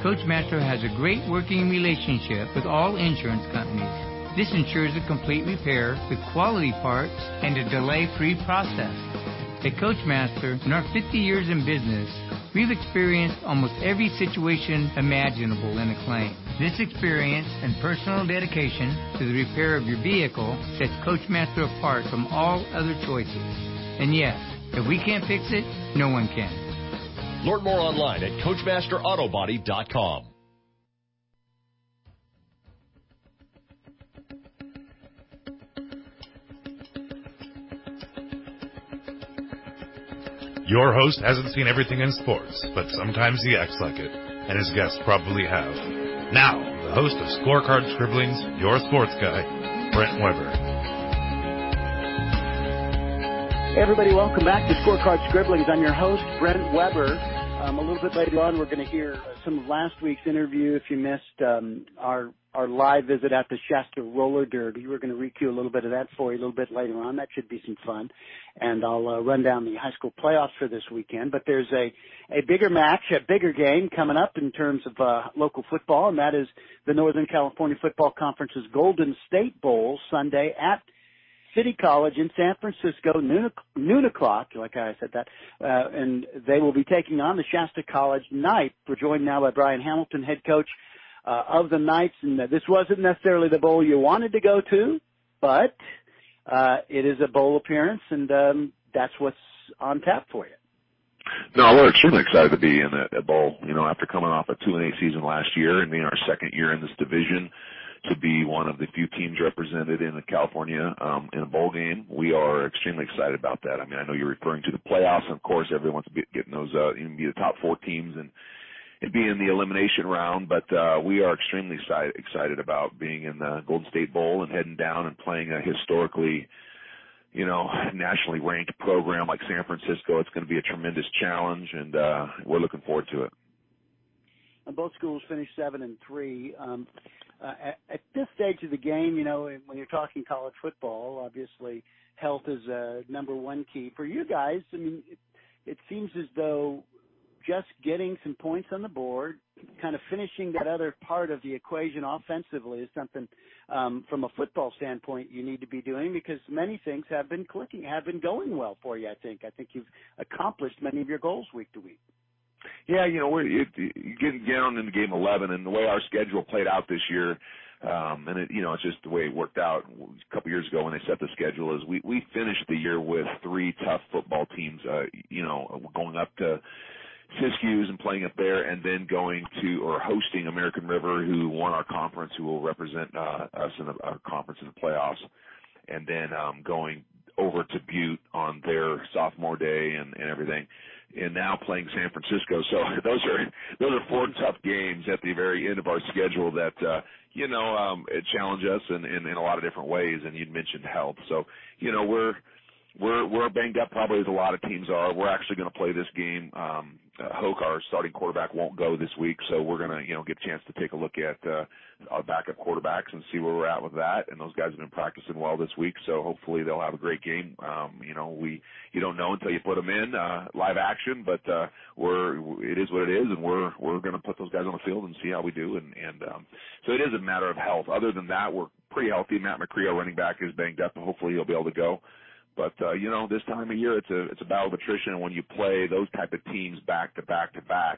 Coachmaster has a great working relationship with all insurance companies. This ensures a complete repair with quality parts and a delay-free process. At Coachmaster, in our 50 years in business, we've experienced almost every situation imaginable in a claim. This experience and personal dedication to the repair of your vehicle sets Coachmaster apart from all other choices. And yes, if we can't fix it, no one can. Learn more online at CoachmasterAutobody.com. Your host hasn't seen everything in sports, but sometimes he acts like it, and his guests probably have. Now, the host of Scorecard Scribblings, your sports guy, Brent Weber. Hey everybody, welcome back to Scorecard Scribblings. I'm your host, Brent Weber. A little bit later on, we're going to hear some of last week's interview. If you missed our live visit at the Shasta Roller Derby, we're going to recue a little bit of that for you a little bit later on. That should be some fun. And I'll run down the high school playoffs for this weekend. But there's a bigger match, a bigger game coming up in terms of local football, and that is the Northern California Football Conference's Golden State Bowl Sunday at City College in San Francisco, noon o'clock, like I said that, and they will be taking on the Shasta College Knights. We're joined now by Brian Hamilton, head coach of the Knights, and this wasn't necessarily the bowl you wanted to go to, but it is a bowl appearance, and that's what's on tap for you. No, we're extremely excited to be in a bowl, after coming off a 2-8 season last year and being our second year in this division. To be one of the few teams represented in California in a bowl game. We are extremely excited about that. I mean, I know you're referring to the playoffs, and of course everyone's getting those, even be the top four teams and be in the elimination round, but we are extremely excited about being in the Golden State Bowl and heading down and playing a historically, nationally ranked program like San Francisco. It's going to be a tremendous challenge, and we're looking forward to it. And both schools finished 7-3. At this stage of the game, when you're talking college football, obviously health is number one key for you guys. I mean, it seems as though just getting some points on the board, kind of finishing that other part of the equation offensively is something from a football standpoint you need to be doing, because many things have been clicking, have been going well for you, I think. I think you've accomplished many of your goals week to week. Yeah, we're getting down into game 11, and the way our schedule played out this year, and it's just the way it worked out a couple years ago when they set the schedule, is we finished the year with three tough football teams, going up to Siskiyou and playing up there, and then going to or hosting American River, who won our conference, who will represent us in our conference in the playoffs, and then going over to Butte on their sophomore day and everything, and now playing San Francisco. So those are four tough games at the very end of our schedule that it challenge us in a lot of different ways. And you'd mentioned health, so we're banged up probably as a lot of teams are. We're actually going to play this game. Hoke, our starting quarterback, won't go this week, so we're going to get a chance to take a look at our backup quarterbacks and see where we're at with that. And those guys have been practicing well this week, so hopefully they'll have a great game. You don't know until you put them in live action, but it is what it is, and we're going to put those guys on the field and see how we do. And so it is a matter of health. Other than that, we're pretty healthy. Matt McCree, our running back, is banged up, and hopefully he'll be able to go. But, this time of year, it's a battle of attrition. And when you play those type of teams back to back,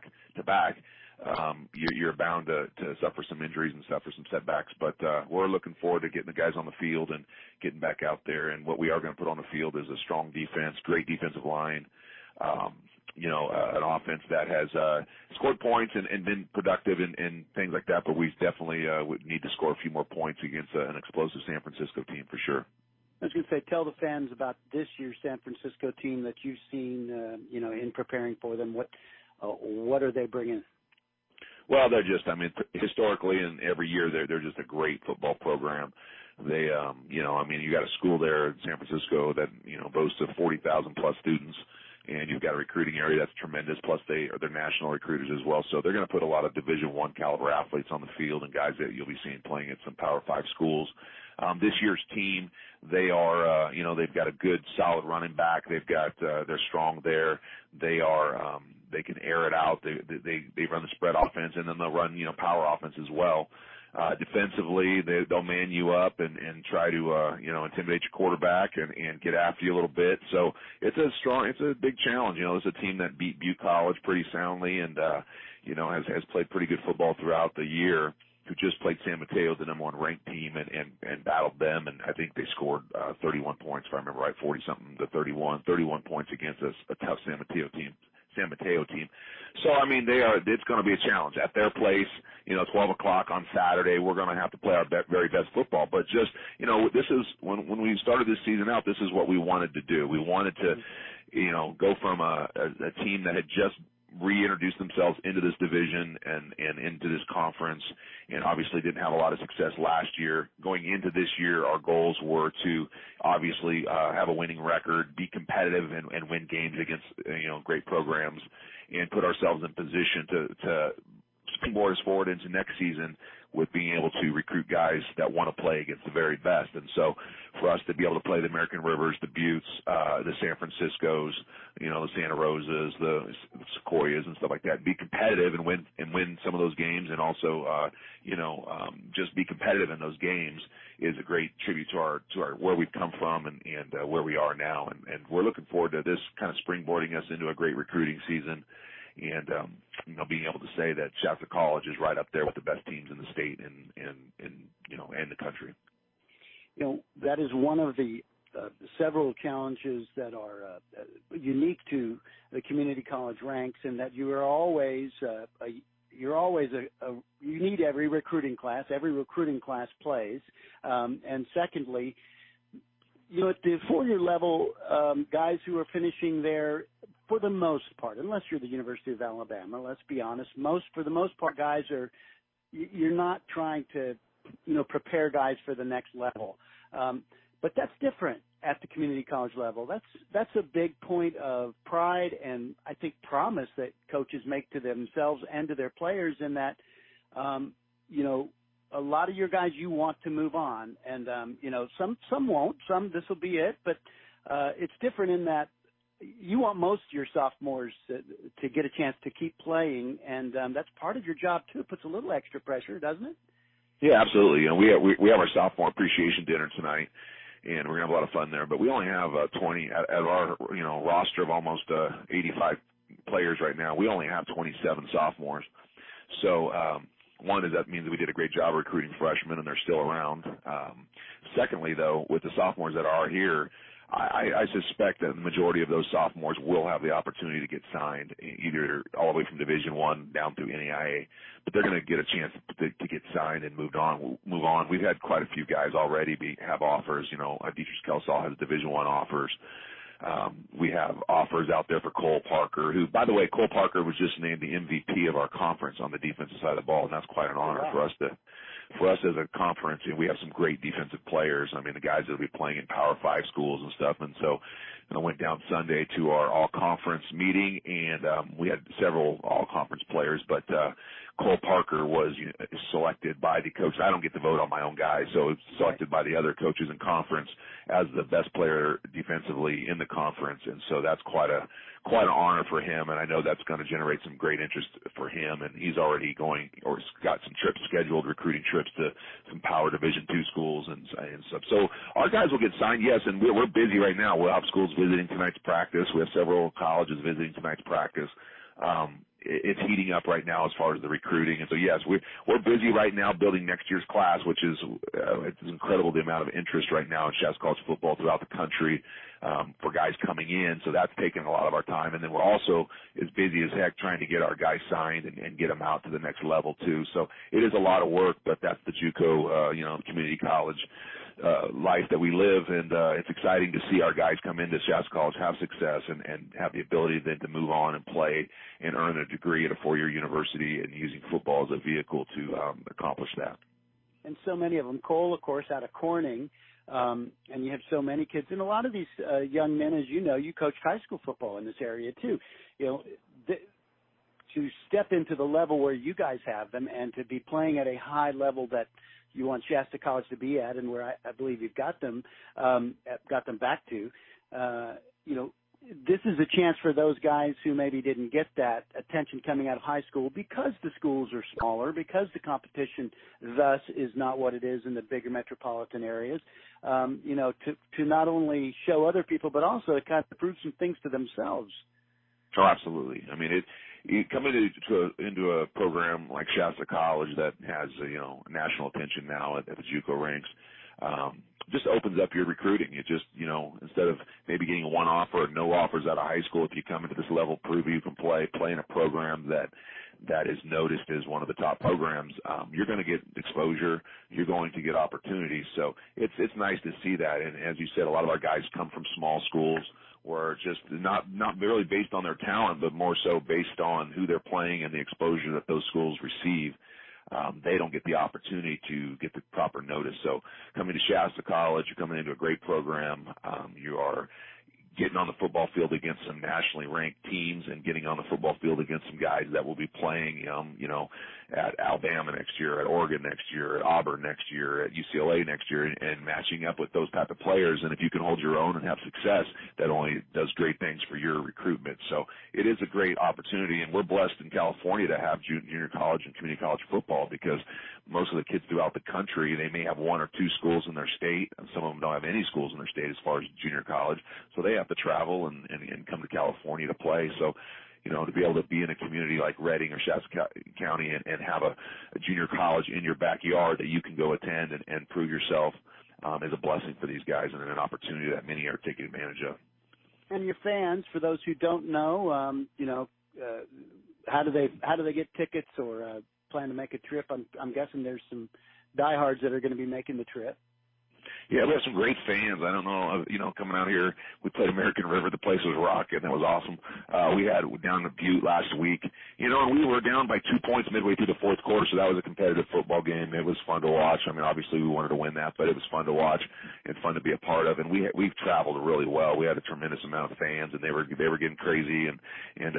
you're bound to suffer some injuries and suffer some setbacks. But we're looking forward to getting the guys on the field and getting back out there. And what we are going to put on the field is a strong defense, great defensive line, an offense that has scored points and been productive and things like that. But we definitely would need to score a few more points against an explosive San Francisco team for sure. I was going to say, tell the fans about this year's San Francisco team that you've seen, in preparing for them. What are they bringing? Well, they're just, historically and every year they're just a great football program. They, you got a school there in San Francisco that, boasts of 40,000 plus students, and you've got a recruiting area that's tremendous. Plus they're national recruiters as well. So they're going to put a lot of Division I caliber athletes on the field and guys that you'll be seeing playing at some Power 5 schools. This year's team, they are, they've got a good, solid running back. They've got, they're strong there. They're they can air it out. They run the spread offense, and then they'll run, power offense as well. Defensively, they'll man you up and try to, intimidate your quarterback and get after you a little bit. So it's a big challenge. It's a team that beat Butte College pretty soundly and, has played pretty good football throughout the year, who just played San Mateo, the number one ranked team, and battled them. And I think they scored 31 points, if I remember right, 40-something to 31 points against a tough San Mateo team. So, it's going to be a challenge at their place, 12 o'clock on Saturday. We're going to have to play our very best football. But just, this is, when we started this season out, this is what we wanted to do. We wanted to, go from a team that had just reintroduced themselves into this division and into this conference, and obviously didn't have a lot of success last year. Going into this year, our goals were to obviously have a winning record, be competitive, and win games against great programs, and put ourselves in position to springboard us forward into next season with being able to recruit guys that want to play against the very best. And so for us to be able to play the American Rivers, the Buttes, the San Franciscos, the Santa Rosas, the Sequoias and stuff like that, be competitive and win some of those games, and also, just be competitive in those games is a great tribute to our where we've come from and where we are now. And we're looking forward to this kind of springboarding us into a great recruiting season. And, being able to say that Shasta College is right up there with the best teams in the state and the country. That is one of the several challenges that are unique to the community college ranks, and that you are always you need every recruiting class. Every recruiting class plays. And secondly, at the 4-year level, guys who are finishing there, for the most part, unless you're the University of Alabama, let's be honest, for the most part, guys you're not trying to, prepare guys for the next level. But that's different at the community college level. That's a big point of pride and I think promise that coaches make to themselves and to their players, in that, a lot of your guys you want to move on, and some won't. This will be it, but it's different in that you want most of your sophomores to get a chance to keep playing, and that's part of your job too. It puts a little extra pressure, doesn't it? Yeah, absolutely. We have our sophomore appreciation dinner tonight, and we're gonna have a lot of fun there. But we only have 20 out of our roster of almost 85 players right now. We only have 27 sophomores. So one is that means that we did a great job recruiting freshmen, and they're still around. Secondly, though, with the sophomores that are here, I suspect that the majority of those sophomores will have the opportunity to get signed, either all the way from Division I down through NAIA. But they're going to get a chance to get signed and move on. We've had quite a few guys already have offers. Dietrich Kelsall has Division I offers. We have offers out there for Cole Parker, who, by the way, Cole Parker was just named the MVP of our conference on the defensive side of the ball, and that's quite an honor for us as a conference. And we have some great defensive players. The guys that will be playing in Power 5 schools and stuff. And so I went down Sunday to our all-conference meeting, and we had several all-conference players, but Cole Parker was selected by the coach. I don't get to vote on my own guys, so it's selected by the other coaches in conference as the best player defensively in the conference. And so that's quite an honor for him, and I know that's going to generate some great interest for him. And he's already got some trips scheduled, recruiting trips to some Power Division II schools and stuff. So our guys will get signed, yes, and we're busy right now. We'll have schools visiting tonight's practice. We have several colleges visiting tonight's practice. It's heating up right now as far as the recruiting. And so, yes, we're busy right now building next year's class, which is it's incredible the amount of interest right now in Shasta College football throughout the country for guys coming in. So that's taking a lot of our time. And then we're also as busy as heck trying to get our guys signed and get them out to the next level too. So it is a lot of work, but that's the JUCO, community college life that we live, and it's exciting to see our guys come into Shasta College, have success, and have the ability then to move on and play and earn a degree at a 4-year university, and using football as a vehicle to accomplish that. And so many of them, Cole, of course, out of Corning, and you have so many kids, and a lot of these young men, as you know, you coached high school football in this area too. To step into the level where you guys have them, and to be playing at a high level that you want Shasta College to be at, and where I believe you've got them back to, this is a chance for those guys who maybe didn't get that attention coming out of high school because the schools are smaller, because the competition thus is not what it is in the bigger metropolitan areas, to not only show other people, but also to kind of prove some things to themselves. Oh, absolutely. I mean, you come into a program like Shasta College that has national attention now at the JUCO ranks. Just opens up your recruiting. It just, instead of maybe getting one offer or no offers out of high school, if you come into this level, prove you can play in a program that is noticed as one of the top programs, you're going to get exposure. You're going to get opportunities. So it's nice to see that. And as you said, a lot of our guys come from small schools where just not really based on their talent, but more so based on who they're playing and the exposure that those schools receive. They don't get the opportunity to get the proper notice. So coming to Shasta College, you're coming into a great program. You are getting on the football field against some nationally ranked teams and getting on the football field against some guys that will be playing, at Alabama next year, at Oregon next year, at Auburn next year, at UCLA next year, and matching up with those type of players. And if you can hold your own and have success, that only does great things for your recruitment. So it is a great opportunity, and we're blessed in California to have junior college and community college football because most of the kids throughout the country, they may have one or two schools in their state, and some of them don't have any schools in their state as far as junior college. So they have to travel and come to California to play. So, to be able to be in a community like Redding or Shasta County and have a junior college in your backyard that you can go attend and prove yourself is a blessing for these guys and an opportunity that many are taking advantage of. And your fans, for those who don't know, how do they get tickets or plan to make a trip? I'm guessing there's some diehards that are going to be making the trip. Yeah, we have some great fans. I don't know, coming out here, we played American River. The place was rocking. That was awesome. We had down in Butte last week, and we were down by 2 points midway through the fourth quarter, so that was a competitive football game. It was fun to watch. I mean, obviously we wanted to win that, but it was fun to watch and fun to be a part of. And we've traveled really well. We had a tremendous amount of fans, and they were getting crazy. And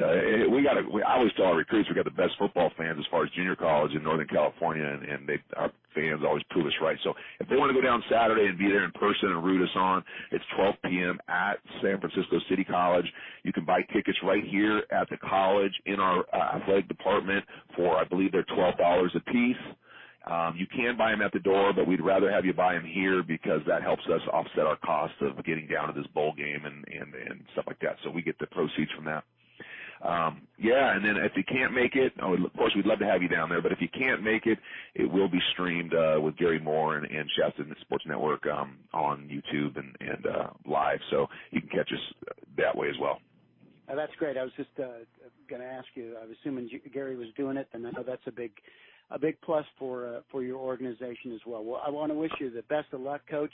I always tell our recruits we got the best football fans as far as junior college in Northern California, and our fans always prove us right. So if they want to go down Saturday and be there in person and root us on, it's 12 p.m. at San Francisco City College. You can buy tickets right here at the college in our athletic department for, I believe they're $12 a piece. You can buy them at the door, but we'd rather have you buy them here because that helps us offset our cost of getting down to this bowl game and stuff like that. So we get the proceeds from that. And then if you can't make it, of course, we'd love to have you down there, but if you can't make it, it will be streamed with Gary Moore and Shasta Sports Network on YouTube and live, so you can catch us that way as well. That's great. I was just going to ask you, I was assuming Gary was doing it, and I know that's a big plus for your organization as well. Well, I want to wish you the best of luck, Coach.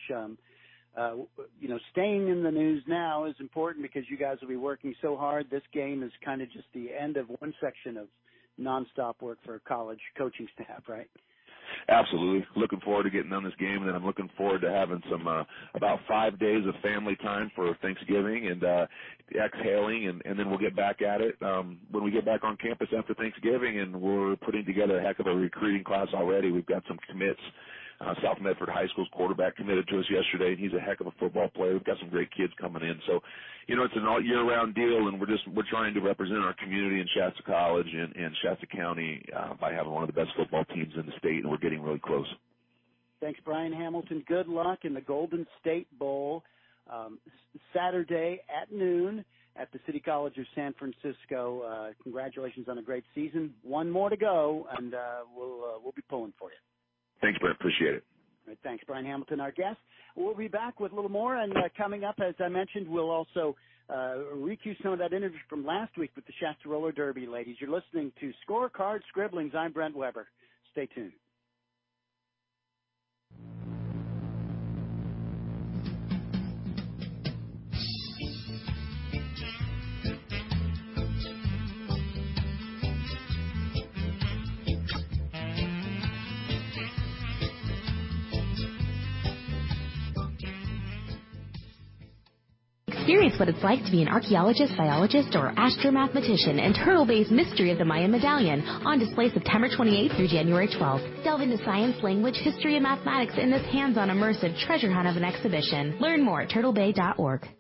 Staying in the news now is important because you guys will be working so hard. This game is kind of just the end of one section of nonstop work for a college coaching staff, right? Absolutely. Looking forward to getting on this game, and then I'm looking forward to having some about 5 days of family time for Thanksgiving and exhaling, and then we'll get back at it when we get back on campus after Thanksgiving, and we're putting together a heck of a recruiting class already. We've got some commits. South Medford High School's quarterback committed to us yesterday, and he's a heck of a football player. We've got some great kids coming in. So, it's an all-year-round deal, and we're trying to represent our community in Shasta College and Shasta County by having one of the best football teams in the state, and we're getting really close. Thanks, Brian Hamilton. Good luck in the Golden State Bowl Saturday at noon at the City College of San Francisco. Congratulations on a great season. One more to go, and we'll be pulling for you. Thanks, Brent. Appreciate it. All right, thanks, Brian Hamilton, our guest. We'll be back with a little more, and coming up, as I mentioned, we'll also recue some of that interview from last week with the Shasta Roller Derby ladies. You're listening to Scorecard Scribblings. I'm Brent Weber. Stay tuned. Experience what it's like to be an archaeologist, biologist, or astromathematician in Turtle Bay's Mystery of the Mayan Medallion on display September 28th through January 12th. Delve into science, language, history, and mathematics in this hands-on immersive treasure hunt of an exhibition. Learn more at turtlebay.org.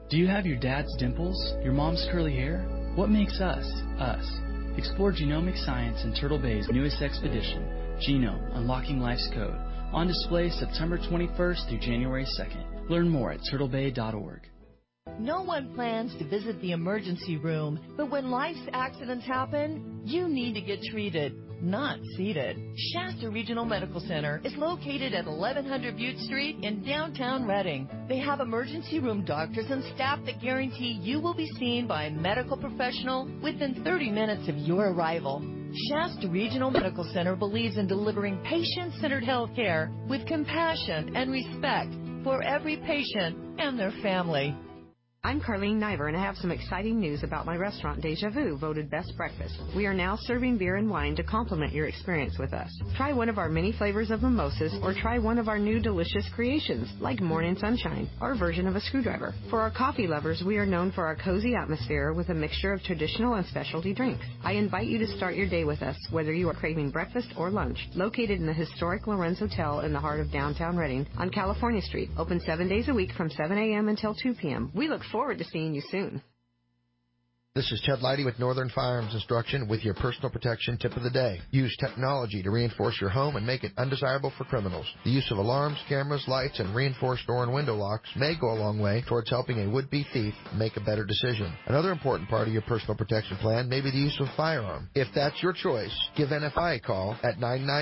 Do you have your dad's dimples? Your mom's curly hair? What makes us, us? Explore genomic science in Turtle Bay's newest expedition, Genome, Unlocking Life's Code, on display September 21st through January 2nd. Learn more at turtlebay.org. No one plans to visit the emergency room, but when life's accidents happen, you need to get treated, not seated. Shasta Regional Medical Center is located at 1100 Butte Street in downtown Reading. They have emergency room doctors and staff that guarantee you will be seen by a medical professional within 30 minutes of your arrival. Shasta Regional Medical Center believes in delivering patient-centered health care with compassion and respect for every patient and their family. I'm Carlene Niver, and I have some exciting news about my restaurant, Deja Vu, voted Best Breakfast. We are now serving beer and wine to complement your experience with us. Try one of our many flavors of mimosas, or try one of our new delicious creations, like Morning Sunshine, our version of a screwdriver. For our coffee lovers, we are known for our cozy atmosphere with a mixture of traditional and specialty drinks. I invite you to start your day with us, whether you are craving breakfast or lunch. Located in the historic Lorenz Hotel in the heart of downtown Reading on California Street. Open 7 days a week from 7 a.m. until 2 p.m. We look forward to seeing you soon. This is Ted Leidy with Northern Firearms Instruction with your personal protection tip of the day. Use technology to reinforce your home and make it undesirable for criminals. The use of alarms, cameras, lights, and reinforced door and window locks may go a long way towards helping a would-be thief make a better decision. Another important part of your personal protection plan may be the use of a firearm. If that's your choice, give NFI a call at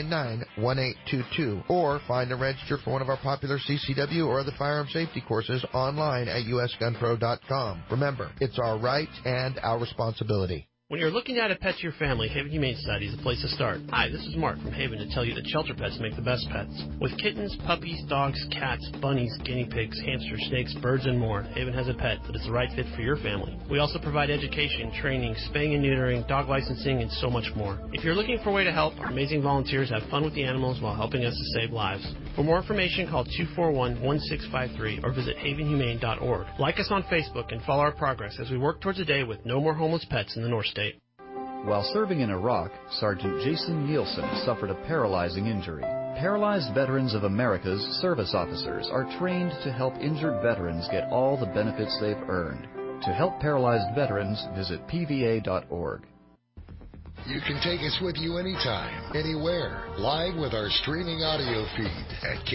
999-1822 or find and register for one of our popular CCW or other firearm safety courses online at usgunpro.com. Remember, it's our right and our responsibility. When you're looking at a pet to your family, Haven Humane Society is the place to start. Hi, this is Mark from Haven to tell you that shelter pets make the best pets. With kittens, puppies, dogs, cats, bunnies, guinea pigs, hamsters, snakes, birds, and more, Haven has a pet that is the right fit for your family. We also provide education, training, spaying and neutering, dog licensing, and so much more. If you're looking for a way to help, our amazing volunteers have fun with the animals while helping us to save lives. For more information, call 241-1653 or visit havenhumane.org. Like us on Facebook and follow our progress as we work towards a day with no more homeless pets in the North State. While serving in Iraq, Sergeant Jason Nielsen suffered a paralyzing injury. Paralyzed Veterans of America's service officers are trained to help injured veterans get all the benefits they've earned. To help paralyzed veterans, visit pva.org. You can take us with you anytime, anywhere, live with our streaming audio feed at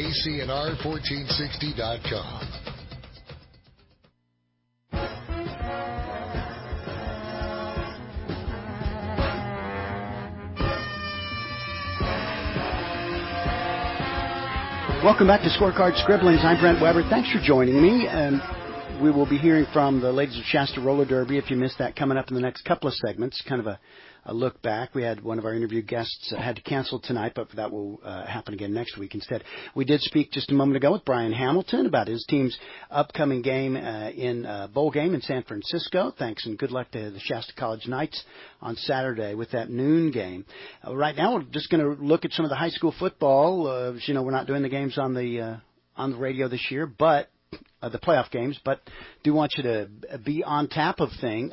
kcnr1460.com. Welcome back to Scorecard Scribblings. I'm Brent Weber. Thanks for joining me. We will be hearing from the ladies of Shasta Roller Derby, if you missed that, coming up in the next couple of segments. Kind of a look back. We had one of our interview guests had to cancel tonight, but that will happen again next week instead. We did speak just a moment ago with Brian Hamilton about his team's upcoming game in bowl game in San Francisco. Thanks and good luck to the Shasta College Knights on Saturday with that noon game. Right now, we're just going to look at some of the high school football. We're not doing the games on the radio this year, but the playoff games, but do want you to be on top of things.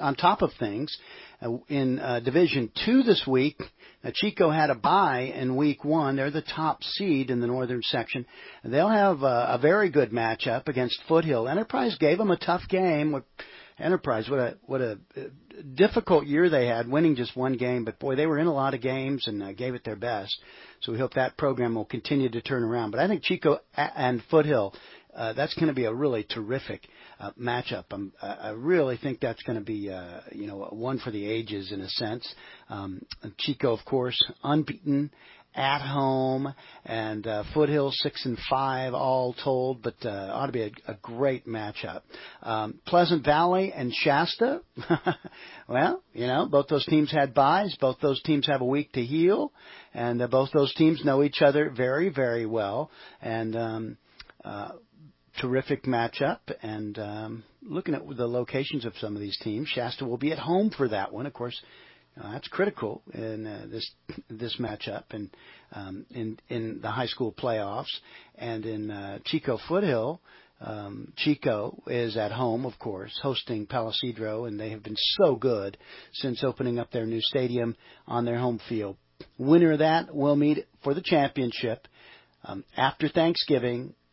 In Division II this week, Chico had a bye in Week 1. They're the top seed in the northern section. They'll have a very good matchup against Foothill. Enterprise gave them a tough game. Enterprise, what a difficult year they had, winning just one game. But, boy, they were in a lot of games and gave it their best. So we hope that program will continue to turn around. But I think Chico and Foothill, that's going to be a really terrific matchup. I really think that's going to be, one for the ages in a sense. Chico, of course, unbeaten at home, and Foothill 6-5 all told, but ought to be a great matchup. Pleasant Valley and Shasta, well, both those teams had byes. Both those teams have a week to heal, and both those teams know each other very, very well. And terrific matchup, and looking at the locations of some of these teams, Shasta will be at home for that one. Of course, that's critical in this matchup, and in the high school playoffs. And in Chico Foothill, Chico is at home, of course, hosting Palisadro, and they have been so good since opening up their new stadium on their home field. Winner of that will meet for the championship after Thanksgiving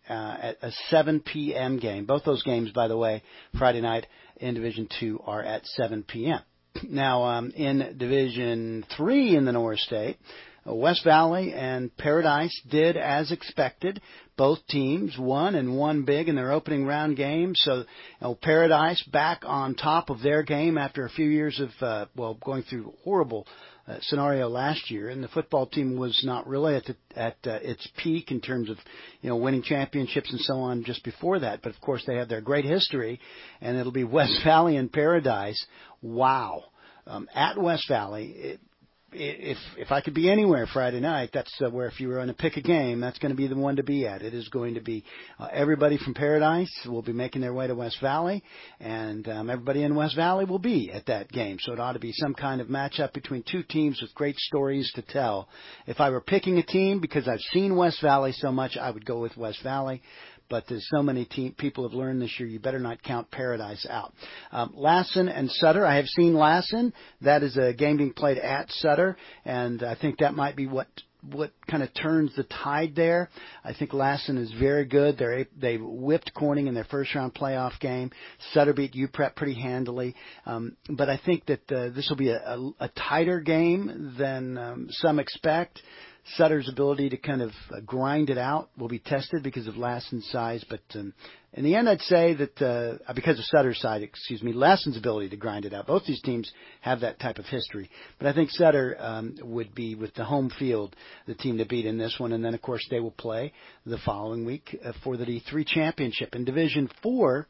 at a 7 p.m. game. Both those games, by the way, Friday night in Division II are at 7 p.m. Now, in Division III in the North State, West Valley and Paradise did as expected. Both teams won and won big in their opening round game. So, Paradise back on top of their game after a few years of, going through horrible scenario last year, and the football team was not really at its peak in terms of winning championships and so on just before that. But of course they have their great history, and it'll be West Valley and Paradise. Wow, at West Valley. If I could be anywhere Friday night, that's where, if you were going to pick a game, that's going to be the one to be at. It is going to be everybody from Paradise will be making their way to West Valley, and everybody in West Valley will be at that game. So it ought to be some kind of matchup between two teams with great stories to tell. If I were picking a team, because I've seen West Valley so much, I would go with West Valley. But there's so many people have learned this year, you better not count Paradise out. Lassen and Sutter, I have seen Lassen. That is a game being played at Sutter, and I think that might be what kind of turns the tide there. I think Lassen is very good. They whipped Corning in their first-round playoff game. Sutter beat UPrep pretty handily. But I think that this will be a tighter game than some expect. Sutter's ability to kind of grind it out will be tested because of Lassen's size, but in the end I'd say that because of Sutter's size, Lassen's ability to grind it out. Both these teams have that type of history, but I think Sutter would be, with the home field, the team to beat in this one, and then of course they will play the following week for the D3 championship. In Division 4,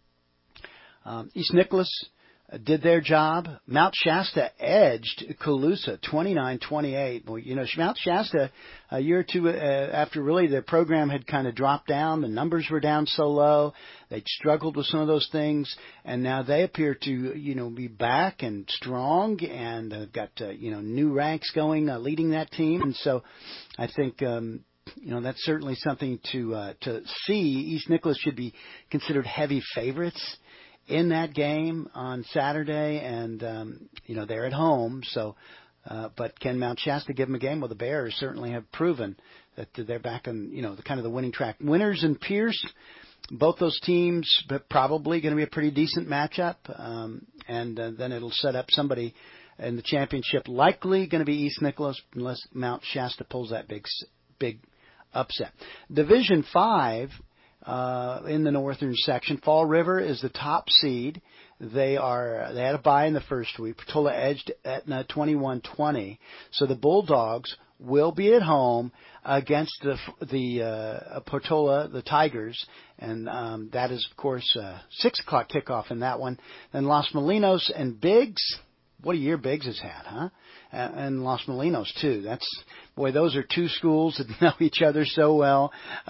East Nicholas did their job. Mount Shasta edged Colusa 29-28. Well, Mount Shasta, a year or two after really their program had kind of dropped down, the numbers were down so low, they'd struggled with some of those things, and now they appear to, be back and strong, and got, new ranks going, leading that team. And so I think, that's certainly something to see. East Nicholas should be considered heavy favorites in that game on Saturday, and they're at home. So, but can Mount Shasta give them a game? Well, the Bears certainly have proven that they're back on the winning track. Winners and Pierce, both those teams, but probably going to be a pretty decent matchup, and then it'll set up somebody in the championship. Likely going to be East Nicholas, unless Mount Shasta pulls that big upset. Division 5. In the northern section, Fall River is the top seed. They had a bye in the first week. Portola edged Etna 21-20. So the Bulldogs will be at home against the Portola, the Tigers, and that is of course 6:00 kickoff in that one. Then Los Molinos and Biggs. What a year Biggs has had, huh? And Los Molinos too. Those are two schools that know each other so well.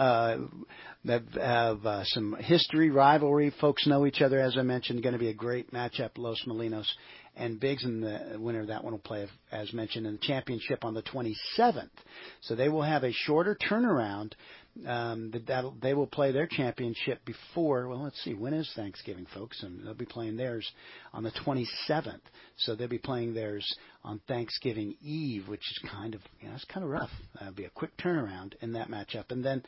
That have some history, rivalry. Folks know each other, as I mentioned. Going to be a great matchup, Los Molinos and Biggs, and the winner of that one will play, as mentioned, in the championship on the 27th. So they will have a shorter turnaround. They will play their championship before, let's see, when is Thanksgiving, folks? And they'll be playing theirs on the 27th. So they'll be playing theirs on Thanksgiving Eve, which is it's kind of rough. That'll be a quick turnaround in that matchup. And then,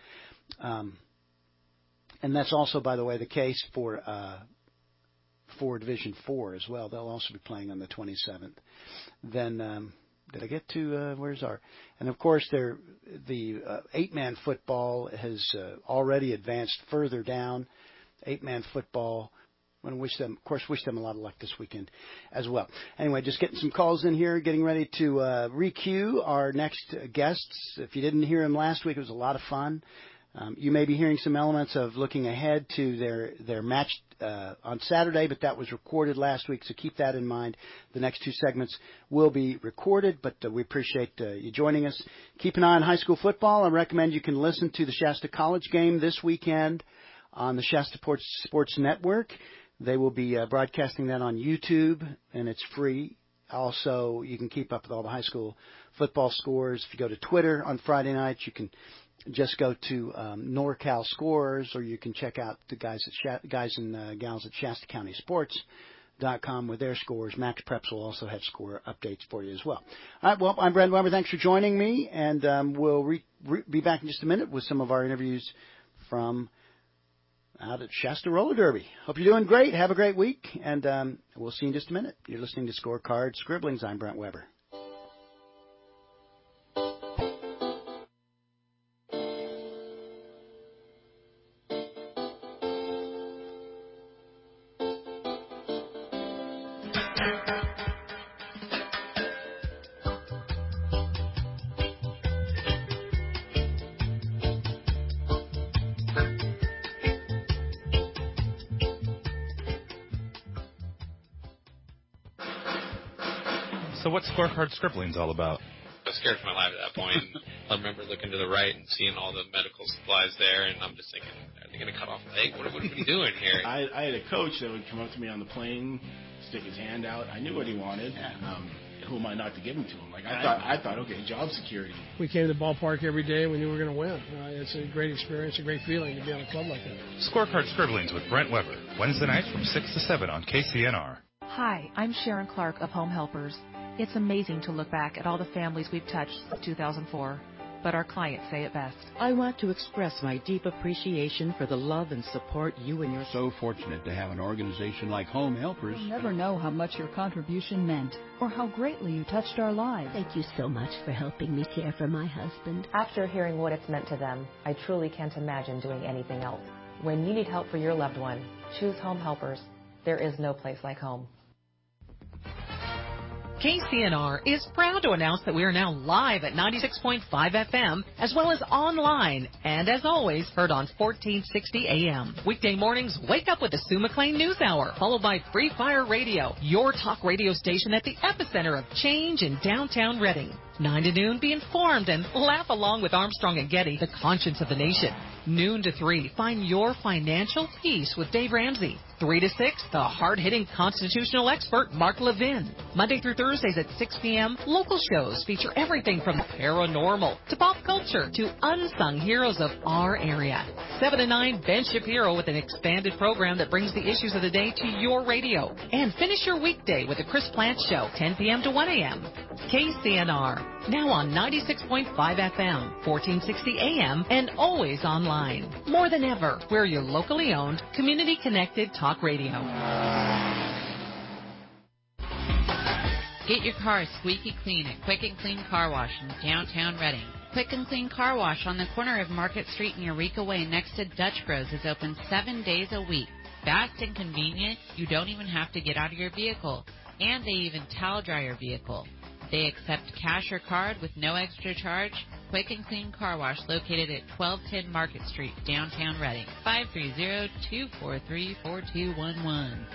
and that's also, by the way, the case for Division 4 as well. They'll also be playing on the 27th. Then, did I get to where's our? And of course, the 8-man football has already advanced further down. 8-man football. I want to wish them a lot of luck this weekend as well. Anyway, just getting some calls in here, getting ready to re-queue our next guests. If you didn't hear them last week, it was a lot of fun. You may be hearing some elements of looking ahead to their match on Saturday, but that was recorded last week, so keep that in mind. The next two segments will be recorded, but we appreciate you joining us. Keep an eye on high school football. I recommend you can listen to the Shasta College game this weekend on the Shasta Sports Network. They will be broadcasting that on YouTube, and it's free. Also, you can keep up with all the high school football scores. If you go to Twitter on Friday nights, you can just go to NorCal Scores, or you can check out the guys and gals at ShastaCountySports.com with their scores. Max Preps will also have score updates for you as well. All right, well, I'm Brent Weber. Thanks for joining me, and we'll be back in just a minute with some of our interviews from out at Shasta Roller Derby. Hope you're doing great. Have a great week, and we'll see you in just a minute. You're listening to Scorecard Scribblings. I'm Brent Weber. So what's Scorecard Scribblings all about? I was scared for my life at that point. I remember looking to the right and seeing all the medical supplies there, and I'm just thinking, are they going to cut off a leg? What are we doing here? I had a coach that would come up to me on the plane, stick his hand out. I knew what he wanted. Who am I not to give him to him? Like I thought, okay, job security. We came to the ballpark every day. We knew we were going to win. It's a great experience, a great feeling to be on a club like that. Scorecard Scribblings with Brent Weber, Wednesday nights from 6 to 7 on KCNR. Hi, I'm Sharon Clark of Home Helpers. It's amazing to look back at all the families we've touched since 2004, but our clients say it best. I want to express my deep appreciation for the love and support you and your... So fortunate to have an organization like Home Helpers. You'll never know how much your contribution meant or how greatly you touched our lives. Thank you so much for helping me care for my husband. After hearing what it's meant to them, I truly can't imagine doing anything else. When you need help for your loved one, choose Home Helpers. There is no place like home. KCNR is proud to announce that we are now live at 96.5 FM, as well as online, and as always, heard on 1460 AM. Weekday mornings, wake up with the Sue McLean News Hour, followed by Free Fire Radio, your talk radio station at the epicenter of change in downtown Reading. 9 to noon, be informed and laugh along with Armstrong and Getty, the conscience of the nation. Noon to 3, find your financial peace with Dave Ramsey. 3 to 6, the hard-hitting constitutional expert Mark Levin. Monday through Thursdays at 6 p.m., local shows feature everything from paranormal to pop culture to unsung heroes of our area. 7 to 9, Ben Shapiro with an expanded program that brings the issues of the day to your radio. And finish your weekday with the Chris Plant Show, 10 p.m. to 1 a.m. KCNR, now on 96.5 FM, 1460 AM, and always online. More than ever, we're your locally owned, community-connected talk radio. Get your car squeaky clean at Quick and Clean Car Wash in downtown Reading. Quick and Clean Car Wash on the corner of Market Street and Eureka Way next to Dutch Bros is open 7 days a week. Fast and convenient, you don't even have to get out of your vehicle. And they even towel dry your vehicle. They accept cash or card with no extra charge. Quick and Clean Car Wash located at 1210 Market Street, downtown Reading. 530-243-4211.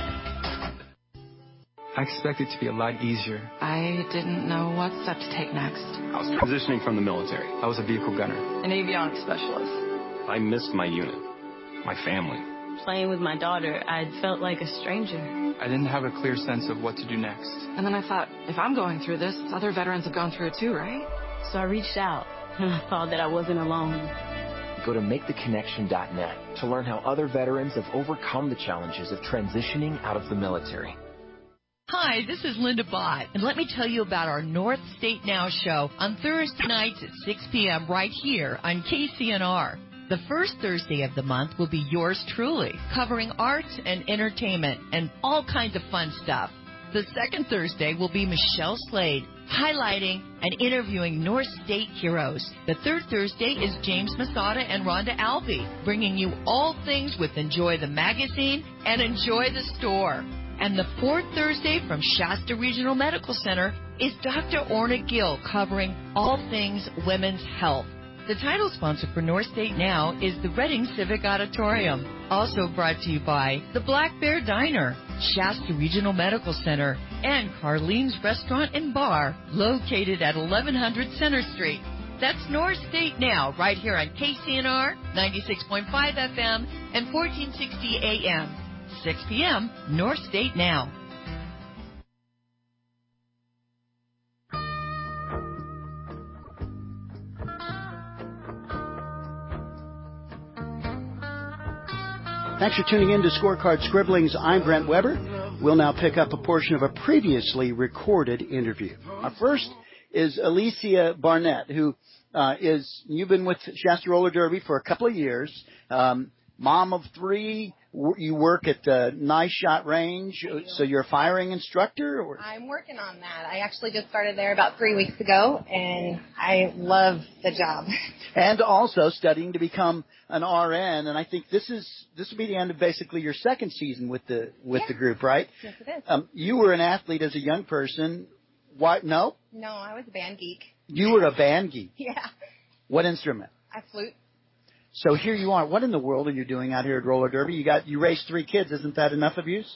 I expected it to be a lot easier. I didn't know what step to take next. I was transitioning from the military. I was a vehicle gunner. An avionics specialist. I missed my unit, my family. Playing with my daughter, I felt like a stranger. I didn't have a clear sense of what to do next. And then I thought, if I'm going through this, other veterans have gone through it too, right? So I reached out, and I thought that I wasn't alone. Go to MakeTheConnection.net to learn how other veterans have overcome the challenges of transitioning out of the military. Hi, this is Linda Bott, and let me tell you about our North State Now show on Thursday nights at 6 p.m. right here on KCNR. The first Thursday of the month will be yours truly, covering arts and entertainment and all kinds of fun stuff. The second Thursday will be Michelle Slade, highlighting and interviewing North State heroes. The third Thursday is James Masada and Rhonda Albee, bringing you all things with Enjoy the Magazine and Enjoy the Store. And the fourth Thursday from Shasta Regional Medical Center is Dr. Orna Gill, covering all things women's health. The title sponsor for North State Now is the Reading Civic Auditorium. Also brought to you by the Black Bear Diner, Shasta Regional Medical Center, and Carlene's Restaurant and Bar, located at 1100 Center Street. That's North State Now, right here on KCNR, 96.5 FM, and 1460 AM. 6 p.m., North State Now. Thanks for tuning in to Scorecard Scribblings. I'm Brent Weber. We'll now pick up a portion of a previously recorded interview. Our first is Alicia Barnett, who you've been with Shasta Roller Derby for a couple of years, mom of 3. You work at the Nice Shot Range, so you're a firing instructor? Or? I'm working on that. I actually just started there about 3 weeks ago, and I love the job. And also studying to become an RN, and I think this will be the end of basically your second season with the group, right? Yes, it is. You were an athlete as a young person. What? No? No, I was a band geek. You were a band geek? Yeah. What instrument? I flute. So here you are. What in the world are you doing out here at Roller Derby? You raised 3 kids. Isn't that enough abuse?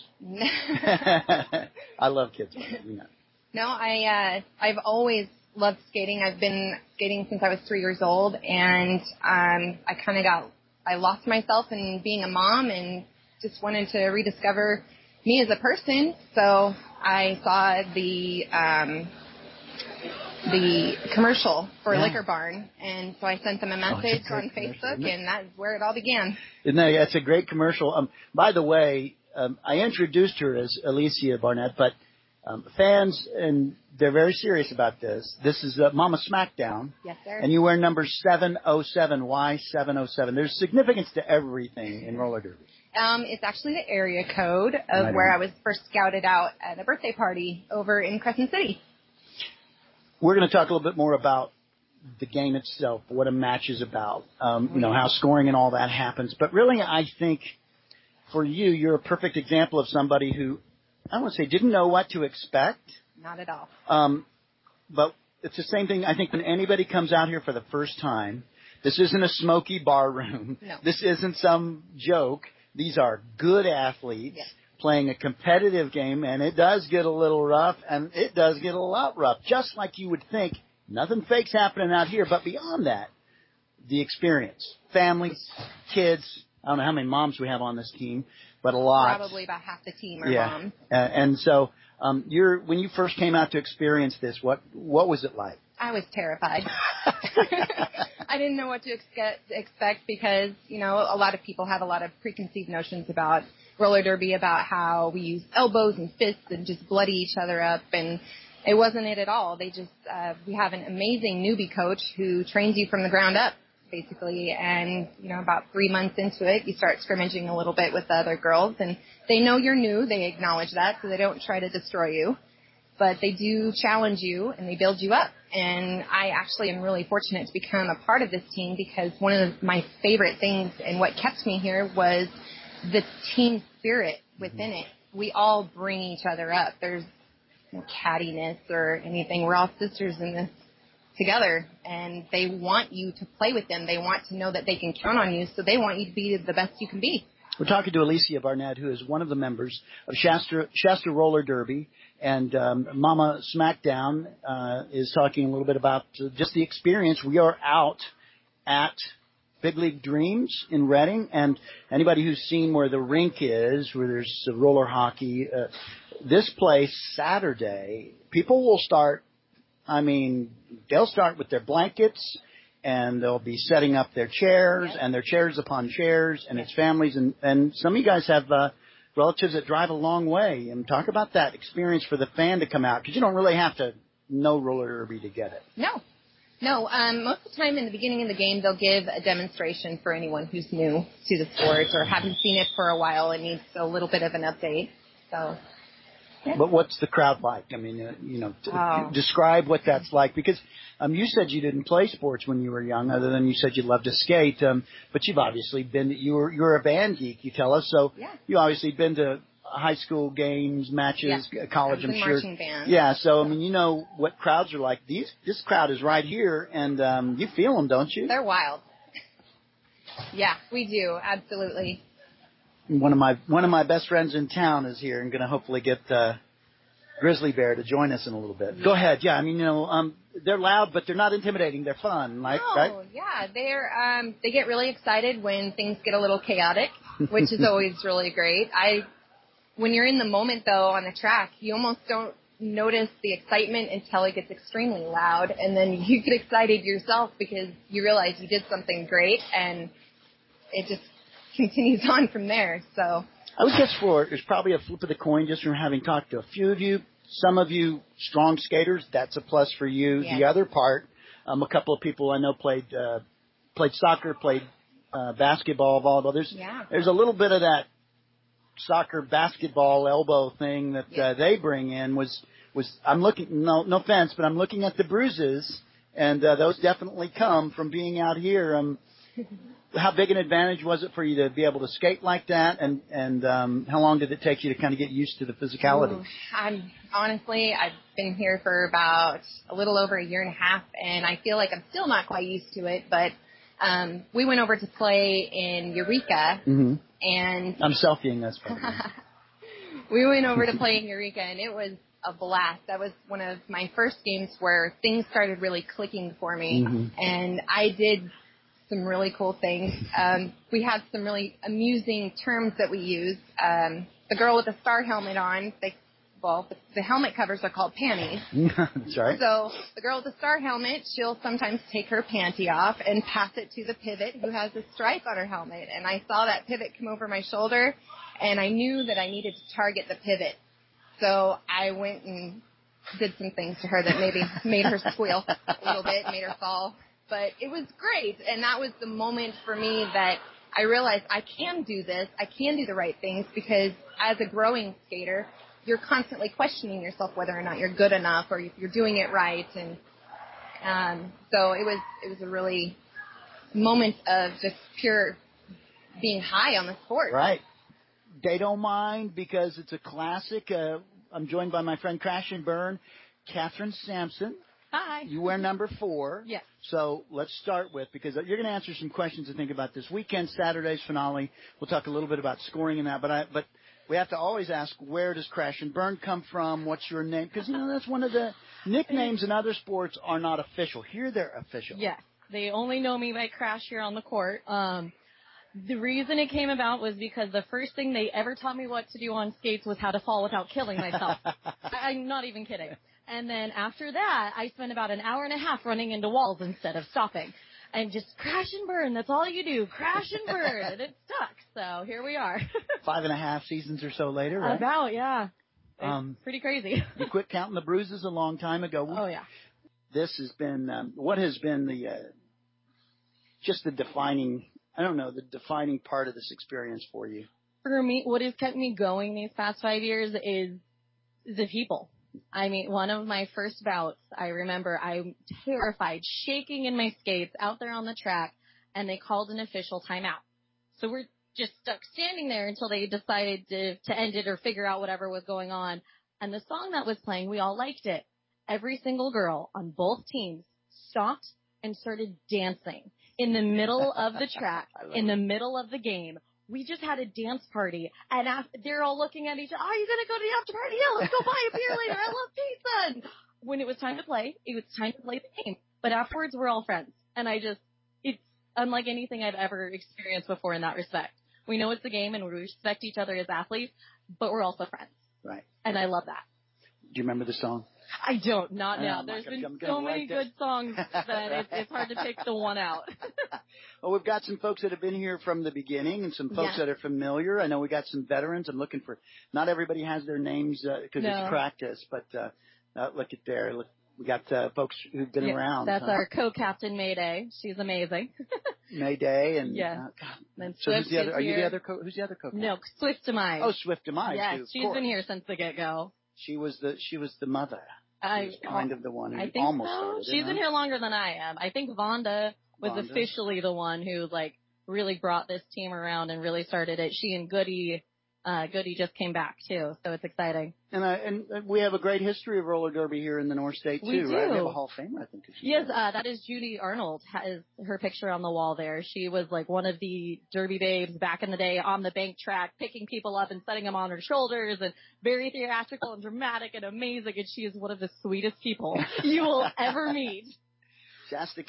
I love kids. No, I've always loved skating. I've been skating since I was 3 years old, and I lost myself in being a mom and just wanted to rediscover me as a person. So I saw the commercial for Liquor Barn, and so I sent them a message on Facebook, and that's where it all began. That's a great commercial. By the way, I introduced her as Alicia Barnett, but fans, and they're very serious about this. This is Mama Smackdown. Yes, sir. And you wear number 707. Why 707? There's significance to everything in roller derby. It's actually the area code of where I was first scouted out at a birthday party over in Crescent City. We're going to talk a little bit more about the game itself, what a match is about, how scoring and all that happens. But really, I think for you, you're a perfect example of somebody who, I don't want to say didn't know what to expect. Not at all. But it's the same thing, I think, when anybody comes out here for the first time. This isn't a smoky bar room. No. This isn't some joke. These are good athletes. Yes. Playing a competitive game, and it does get a little rough, and it does get a lot rough, just like you would think. Nothing fake's happening out here, but beyond that, the experience. Families, kids, I don't know how many moms we have on this team, but a lot. Probably about half the team are moms. And so when you first came out to experience this, what was it like? I was terrified. I didn't know what to expect because, a lot of people have a lot of preconceived notions about roller derby, about how we use elbows and fists and just bloody each other up, and it wasn't it at all. They just we have an amazing newbie coach who trains you from the ground up, basically, and about 3 months into it, you start scrimmaging a little bit with the other girls, and they know you're new. They acknowledge that, so they don't try to destroy you, but they do challenge you and they build you up. And I actually am really fortunate to become a part of this team because one of my favorite things and what kept me here was the team spirit within it. We all bring each other up. There's no cattiness or anything. We're all sisters in this together, and they want you to play with them. They want to know that they can count on you, so they want you to be the best you can be. We're talking to Alicia Barnett, who is one of the members of Shasta Roller Derby, and Mama Smackdown is talking a little bit about just the experience. We are out at Big League Dreams in Reading, and anybody who's seen where the rink is, where there's roller hockey, this place Saturday, people will start, they'll start with their blankets, and they'll be setting up their chairs, and their chairs upon chairs, and it's families, and some of you guys have relatives that drive a long way, and talk about that experience for the fan to come out, because you don't really have to know roller derby to get it. No, most of the time in the beginning of the game, they'll give a demonstration for anyone who's new to the sport or haven't seen it for a while and needs a little bit of an update. So, yeah. But what's the crowd like? Describe what that's like, because you said you didn't play sports when you were young, other than you said you loved to skate. But you've obviously you're a band geek, you tell us. So you obviously been to high school games, matches, college, I'm sure. Marching band. Yeah, so you know what crowds are like. This crowd is right here, and you feel them, don't you? They're wild. Yeah, we do, absolutely. One of my best friends in town is here, and going to hopefully get Grizzly Bear to join us in a little bit. Yeah. Go ahead. Yeah, they're loud, but they're not intimidating. They're fun, right? Yeah, they get really excited when things get a little chaotic, which is always really great. When you're in the moment, though, on the track, you almost don't notice the excitement until it gets extremely loud, and then you get excited yourself because you realize you did something great, and it just continues on from there. So I would guess there's probably a flip of the coin just from having talked to a few of you. some of you strong skaters, that's a plus for you. Yes. The other part, a couple of people I know played soccer, played basketball, volleyball. There's a little bit of that soccer basketball elbow thing that they bring in was I'm looking, no offense, but I'm looking at the bruises, and those definitely come from being out here. How big an advantage was it for you to be able to skate like that, and how long did it take you to kind of get used to the physicality? I've been here for about a little over a year and a half, and I feel like I'm still not quite used to it, but we went over to play in Eureka, and I'm selfieing this. We went over to play in Eureka, and it was a blast. That was one of my first games where things started really clicking for me, and I did some really cool things. We had some really amusing terms that we used. The girl with the star helmet on, the helmet covers are called panties. That's right. So the girl with the star helmet, she'll sometimes take her panty off and pass it to the pivot who has a stripe on her helmet. And I saw that pivot come over my shoulder, and I knew that I needed to target the pivot. So I went and did some things to her that maybe made her squeal a little bit, made her fall. But it was great, and that was the moment for me that I realized I can do this. I can do the right things, because as a growing skater, you're constantly questioning yourself whether or not you're good enough or if you're doing it right. And so it was a really moment of just pure being high on the sport. Right. They don't mind because it's a classic. I'm joined by my friend Crash and Burn, Catherine Sampson. Hi. You wear number 4. Yes. So let's start with, because you're going to answer some questions to think about this weekend, Saturday's finale. We'll talk a little bit about scoring in that, but we have to always ask, where does Crash and Burn come from? What's your name? Because, that's one of the nicknames in other sports are not official. Here they're official. Yes. They only know me by Crash here on the court. The reason it came about was because the first thing they ever taught me what to do on skates was how to fall without killing myself. I'm not even kidding. And then after that, I spent about an hour and a half running into walls instead of stopping. And just crash and burn. That's all you do. Crash and burn. And it stuck. So here we are. 5.5 seasons or so later, right? About, yeah. It's pretty crazy. You quit counting the bruises a long time ago. Oh, yeah. This has been, what has been just the defining part of this experience for you? For me, what has kept me going these past 5 years is the people. I mean, one of my first bouts, I remember I'm terrified, shaking in my skates out there on the track, and they called an official timeout. So we're just stuck standing there until they decided to end it or figure out whatever was going on. And the song that was playing, we all liked it. Every single girl on both teams stopped and started dancing in the middle of the track, in the middle of the game. We just had a dance party, and they're all looking at each other. Are you going to go to the after party? Yeah, let's go buy a beer later. I love pizza. And when it was time to play, it was time to play the game. But afterwards, we're all friends. And it's unlike anything I've ever experienced before in that respect. We know it's a game, and we respect each other as athletes, but we're also friends. Right. And I love that. Do you remember the song? I don't, not now. There's been so many good songs that it's hard to pick the one out. Well, we've got some folks that have been here from the beginning and some folks that are familiar. I know we got some veterans. I'm looking for, not everybody has their names because it's practice, but look at there. Look, we got folks who've been around. That's our co-captain Mayday. She's amazing. Mayday and then so Swift who's the other? is Are you here. the other? Who's the other co-captain? No, Swift Demise. Oh, Swift Demise. Yes, too, she's been here since the get-go. She was the mother. She was kind of the one who I think almost so. started. She's been here longer than I am. I think Vonda was officially the one who really brought this team around and really started it. She and Goody just came back too, so it's exciting. And we have a great history of roller derby here in the North State too, we do. Right? We have a Hall of Famer, I think. Yes, that is Judy Arnold. Has her picture on the wall there. She was one of the derby babes back in the day on the bank track, picking people up and setting them on her shoulders, and very theatrical and dramatic and amazing. And she is one of the sweetest people you will ever meet. Shasta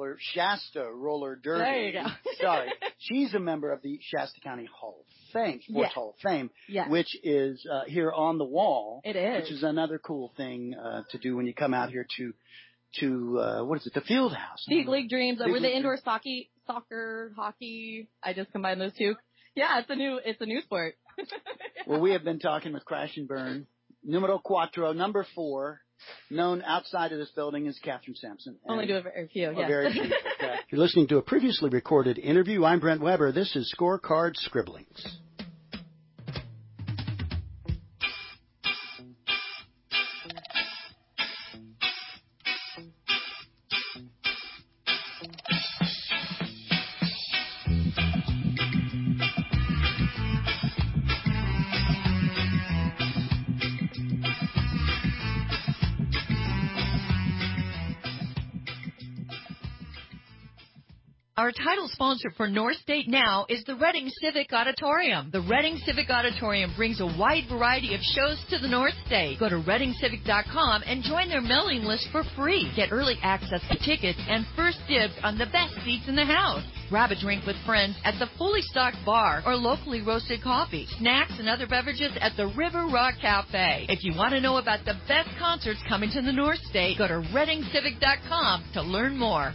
Roller Derby. There you go. Sorry. She's a member of the Shasta County Hall of Fame, Sports Hall of Fame, which is here on the wall. It is. Which is another cool thing to do when you come out here to what is it, the Field House. Big League Dreams. We're the indoor soccer, hockey. I just combined those two. Yeah, it's a new sport. Well, we have been talking with Crash and Burn, numero cuatro, number 4, known outside of this building as Catherine Sampson. Only do a very few, yes. Very few. Okay. You're listening to a previously recorded interview. I'm Brent Weber. This is Scorecard Scribblings. Our title sponsor for North State Now is the Reading Civic Auditorium. The Reading Civic Auditorium brings a wide variety of shows to the North State. Go to ReadingCivic.com and join their mailing list for free. Get early access to tickets and first dibs on the best seats in the house. Grab a drink with friends at the fully stocked bar or locally roasted coffee, snacks, and other beverages at the River Rock Cafe. If you want to know about the best concerts coming to the North State, go to ReadingCivic.com to learn more.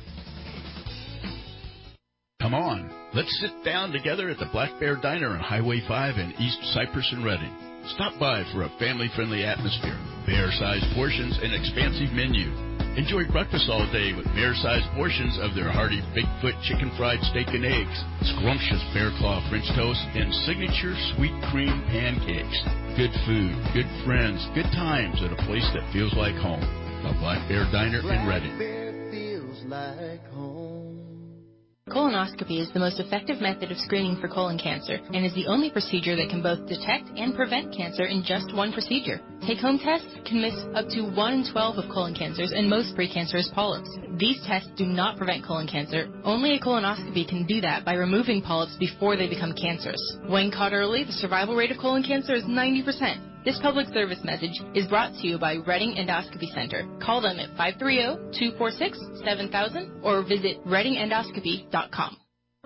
Come on, let's sit down together at the Black Bear Diner on Highway 5 in East Cypress and Reading. Stop by for a family-friendly atmosphere, bear-sized portions, and expansive menu. Enjoy breakfast all day with bear-sized portions of their hearty Bigfoot chicken fried steak and eggs, scrumptious bear claw French toast, and signature sweet cream pancakes. Good food, good friends, good times at a place that feels like home. The Black Bear Diner in Reading. Bear feels like home. Colonoscopy is the most effective method of screening for colon cancer and is the only procedure that can both detect and prevent cancer in just one procedure. Take-home tests can miss up to 1 in 12 of colon cancers and most precancerous polyps. These tests do not prevent colon cancer. Only a colonoscopy can do that by removing polyps before they become cancerous. When caught early, the survival rate of colon cancer is 90%. This public service message is brought to you by Reading Endoscopy Center. Call them at 530-246-7000 or visit readingendoscopy.com.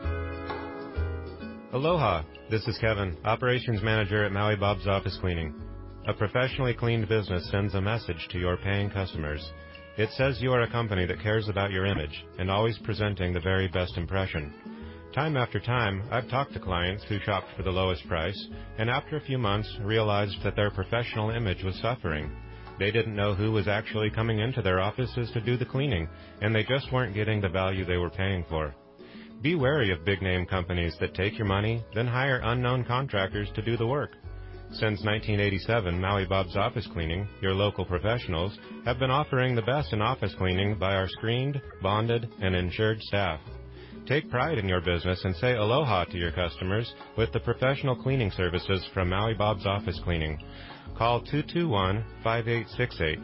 Aloha, this is Kevin, Operations Manager at Maui Bob's Office Cleaning. A professionally cleaned business sends a message to your paying customers. It says you are a company that cares about your image and always presenting the very best impression. Time after time, I've talked to clients who shopped for the lowest price, and after a few months realized that their professional image was suffering. They didn't know who was actually coming into their offices to do the cleaning, and they just weren't getting the value they were paying for. Be wary of big-name companies that take your money, then hire unknown contractors to do the work. Since 1987, Maui Bob's Office Cleaning, your local professionals, have been offering the best in office cleaning by our screened, bonded, and insured staff. Take pride in your business and say aloha to your customers with the professional cleaning services from Maui Bob's Office Cleaning. Call 221-5868.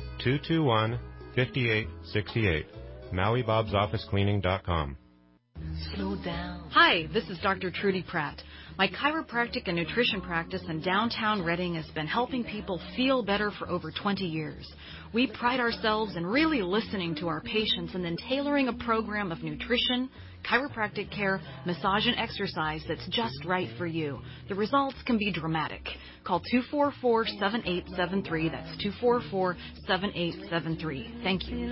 221-5868. MauiBob'sOfficeCleaning.com. Slow down. Hi, this is Dr. Trudy Pratt. My chiropractic and nutrition practice in downtown Reading has been helping people feel better for over 20 years. We pride ourselves in really listening to our patients and then tailoring a program of nutrition, chiropractic care, massage, and exercise that's just right for you. The results can be dramatic. Call 244-7873. That's 244-7873. Thank you.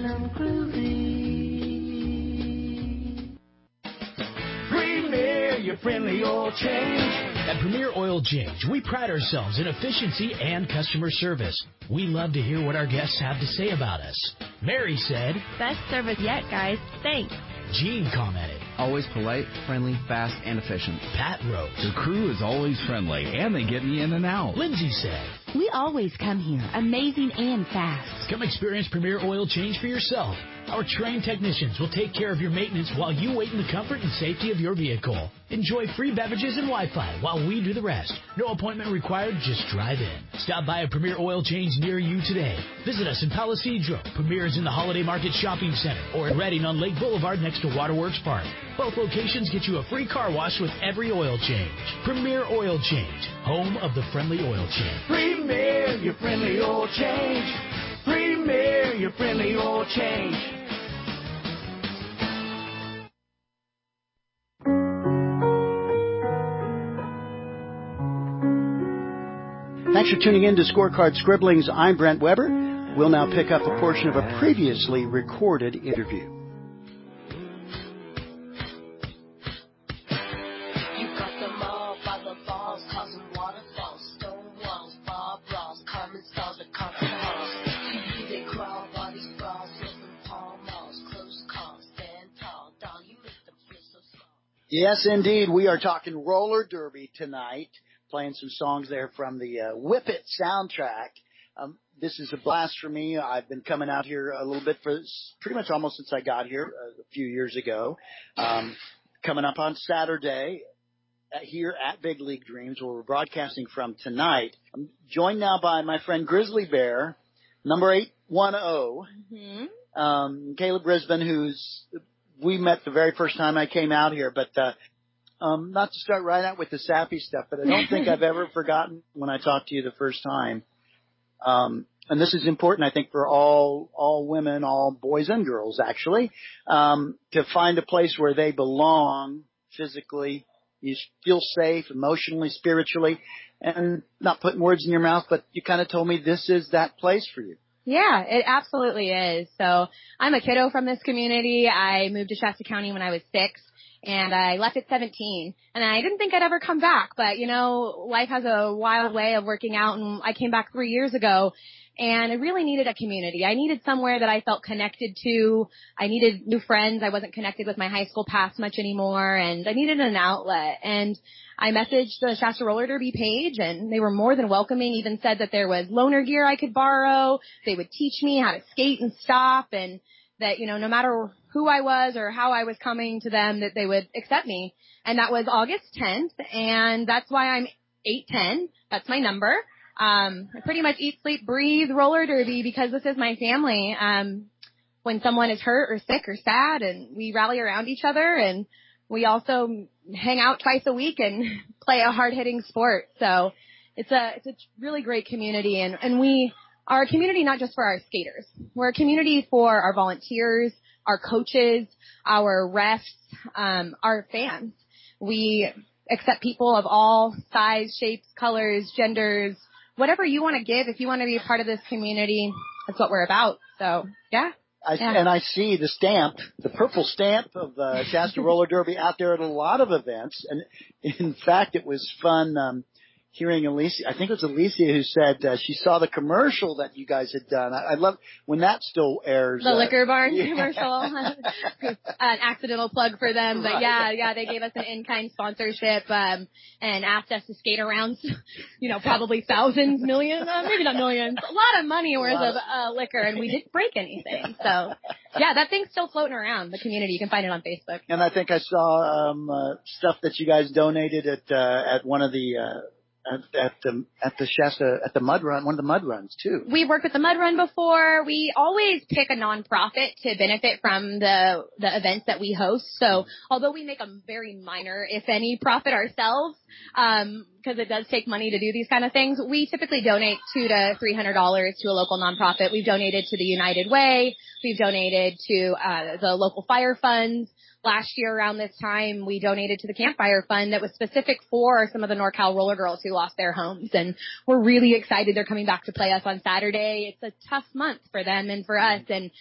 Premier, your friendly oil change. At Premier Oil Change, we pride ourselves in efficiency and customer service. We love to hear what our guests have to say about us. Mary said, "Best service yet, guys. Thanks." Gene commented, "Always polite, friendly, fast, and efficient." Pat wrote, "The crew is always friendly, and they get me in and out." Lindsay said, "We always come here, amazing and fast." Come experience Premier Oil Change for yourself. Our trained technicians will take care of your maintenance while you wait in the comfort and safety of your vehicle. Enjoy free beverages and Wi-Fi while we do the rest. No appointment required, just drive in. Stop by a Premier Oil Change near you today. Visit us in Palo Cedro. Premier is in the Holiday Market Shopping Center or in Reading on Lake Boulevard next to Waterworks Park. Both locations get you a free car wash with every oil change. Premier Oil Change, home of the friendly oil change. Premier, your friendly oil change. Premier, your friendly oil change. Thanks for tuning in to Scorecard Scribblings. I'm Brent Weber. We'll now pick up a portion of a previously recorded interview. You got them all by the balls, causing waterfalls, stone walls, Bob Ross, Carmen's Yes, indeed. We are talking roller derby tonight, playing some songs there from the Whip It soundtrack. This is a blast for me. I've been coming out here a little bit for pretty much almost since I got here a few years ago. Coming up on Saturday here at Big League Dreams, where we're broadcasting from tonight. I'm joined now by my friend Grizzly Bear, number 810, Caleb Brisbane, we met the very first time I came out here, but not to start right out with the sappy stuff, but I don't think I've ever forgotten when I talked to you the first time. And this is important, I think, for all women, all boys and girls, actually, to find a place where they belong physically. You feel safe, emotionally, spiritually, and not putting words in your mouth, but you kind of told me this is that place for you. Yeah, it absolutely is. So I'm a kiddo from this community. I moved to Shasta County when I was 6, and I left at 17. And I didn't think I'd ever come back, but, life has a wild way of working out, and I came back 3 years ago. And I really needed a community. I needed somewhere that I felt connected to. I needed new friends. I wasn't connected with my high school past much anymore, and I needed an outlet. And I messaged the Shasta Roller Derby page, and they were more than welcoming, even said that there was loaner gear I could borrow. They would teach me how to skate and stop, and that, no matter who I was or how I was coming to them, that they would accept me. And that was August 10th, and that's why I'm 810. That's my number. I pretty much eat, sleep, breathe roller derby because this is my family. When someone is hurt or sick or sad, and we rally around each other, and we also hang out twice a week and play a hard-hitting sport. So it's a really great community, and we are a community not just for our skaters. We're a community for our volunteers, our coaches, our refs, our fans. We accept people of all size, shapes, colors, genders. Whatever you want to give, if you want to be a part of this community, that's what we're about. So, yeah. And I see the stamp, the purple stamp of Shasta Roller Derby out there at a lot of events. And in fact, it was fun hearing Alicia. I think it was Alicia who said she saw the commercial that you guys had done. I love when that still airs. The Liquor Barn commercial. An accidental plug for them. But yeah, they gave us an in-kind sponsorship and asked us to skate around, probably thousands, millions, maybe not millions, a lot of money worth of liquor, and we didn't break anything. So, yeah, that thing's still floating around the community. You can find it on Facebook. And I think I saw stuff that you guys donated at one of the at the Shasta, at the Mud Run, one of the Mud Runs too. We've worked with the Mud Run before. We always pick a nonprofit to benefit from the events that we host. So although we make a very minor, if any, profit ourselves, because it does take money to do these kind of things, we typically donate $200 to $300 to a local nonprofit. We've donated to the United Way. We've donated to the local fire funds. Last year around this time, we donated to the Campfire Fund that was specific for some of the NorCal roller girls who lost their homes. And we're really excited they're coming back to play us on Saturday. It's a tough month for them and for us. And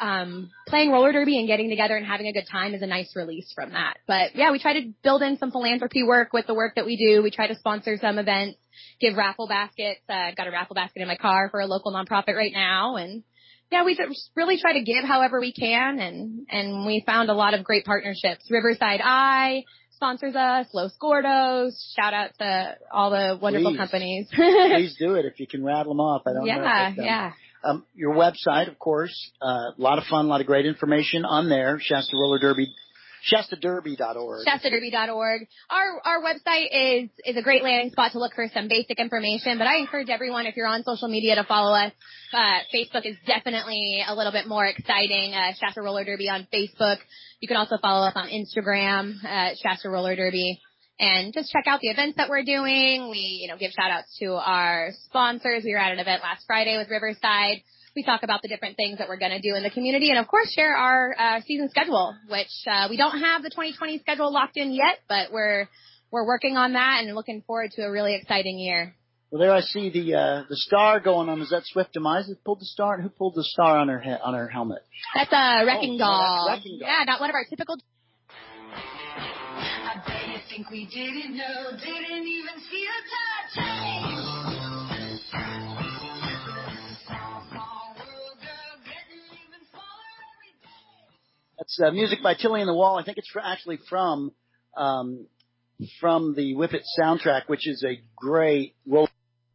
playing roller derby and getting together and having a good time is a nice release from that. But, yeah, we try to build in some philanthropy work with the work that we do. We try to sponsor some events, give raffle baskets. I've got a raffle basket in my car for a local nonprofit right now. And yeah, we just really try to give however we can, and we found a lot of great partnerships. Riverside Eye sponsors us, Los Gordos. Shout out to all the wonderful companies. Please do it if you can rattle them off. I don't know. Yeah. Your website, of course, a lot of fun, a lot of great information on there. Shasta Roller Derby. ShastaDerby.org. ShastaDerby.org. Our website is a great landing spot to look for some basic information, but I encourage everyone, if you're on social media, to follow us. Facebook is definitely a little bit more exciting. Shasta Roller Derby on Facebook. You can also follow us on Instagram, Shasta Roller Derby. And just check out the events that we're doing. We, give shout outs to our sponsors. We were at an event last Friday with Riverside. We talk about the different things that we're going to do in the community, and of course share our season schedule, which we don't have the 2020 schedule locked in yet, but we're working on that and looking forward to a really exciting year. Well, there I see the star going on. Is that Swift Demise that pulled the star? And who pulled the star on her helmet? That's a Wrecking Doll. Wrecking Doll. Yeah, not one of our typical. I bet you think we didn't know, didn't even see the touch. That's music by Tilly and the Wall. I think it's actually from from the Whip It soundtrack, which is a great roll.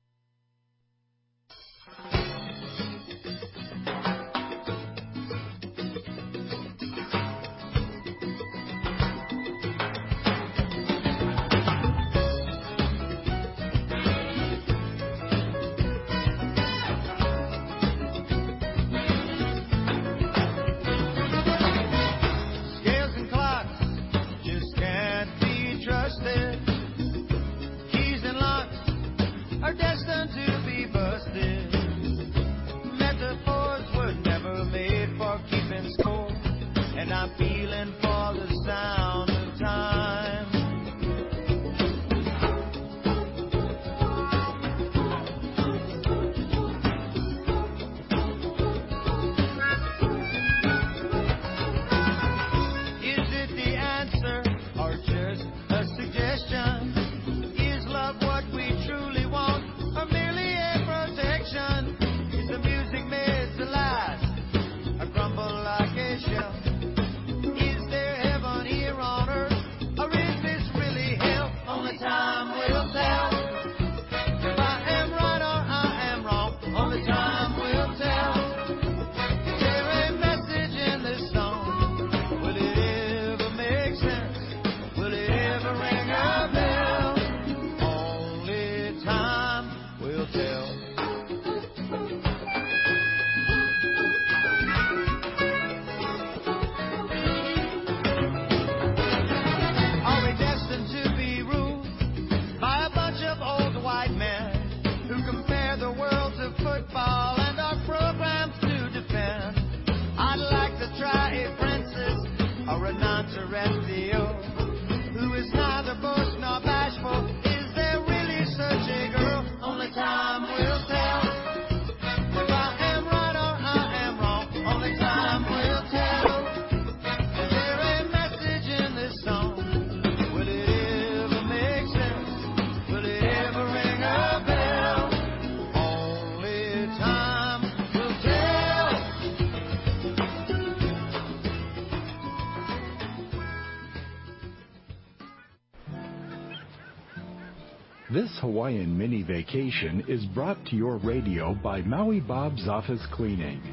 This Hawaiian mini vacation is brought to your radio by Maui Bob's Office Cleaning.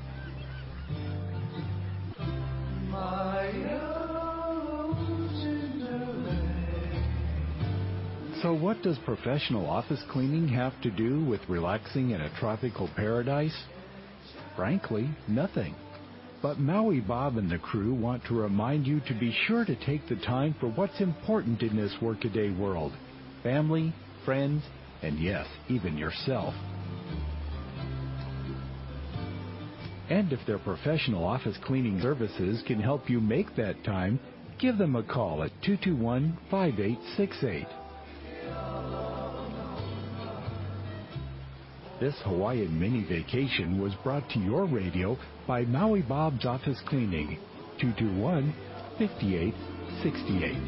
So what does professional office cleaning have to do with relaxing in a tropical paradise? Frankly, nothing. But Maui Bob and the crew want to remind you to be sure to take the time for what's important in this workaday world. Family, friends, and yes, even yourself. And if their professional office cleaning services can help you make that time, give them a call at 221-5868. This Hawaiian mini vacation was brought to your radio by Maui Bob's Office Cleaning, 221-5868.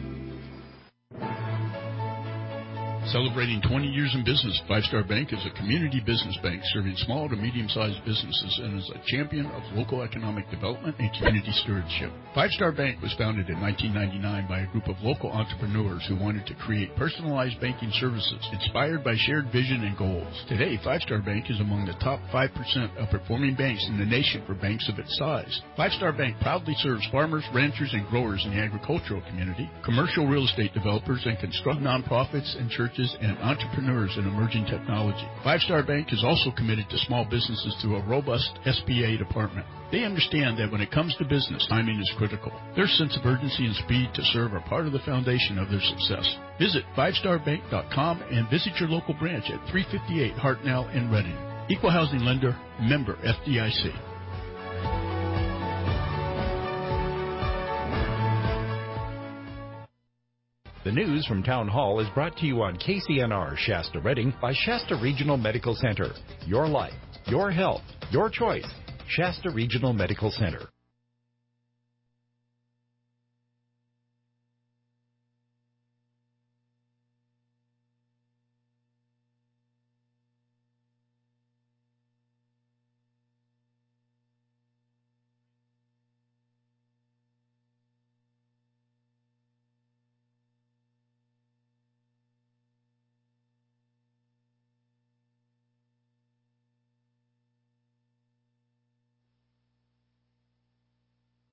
Celebrating 20 years in business, Five Star Bank is a community business bank serving small to medium-sized businesses and is a champion of local economic development and community stewardship. Five Star Bank was founded in 1999 by a group of local entrepreneurs who wanted to create personalized banking services inspired by shared vision and goals. Today, Five Star Bank is among the top 5% of performing banks in the nation for banks of its size. Five Star Bank proudly serves farmers, ranchers, and growers in the agricultural community, commercial real estate developers, and construct nonprofits and churches and entrepreneurs in emerging technology. Five Star Bank is also committed to small businesses through a robust SBA department. They understand that when it comes to business, timing is critical. Their sense of urgency and speed to serve are part of the foundation of their success. Visit fivestarbank.com and visit your local branch at 358 Hartnell in Reading. Equal housing lender, member FDIC. The news from Town Hall is brought to you on KCNR Shasta Reading by Shasta Regional Medical Center. Your life, your health, your choice. Shasta Regional Medical Center.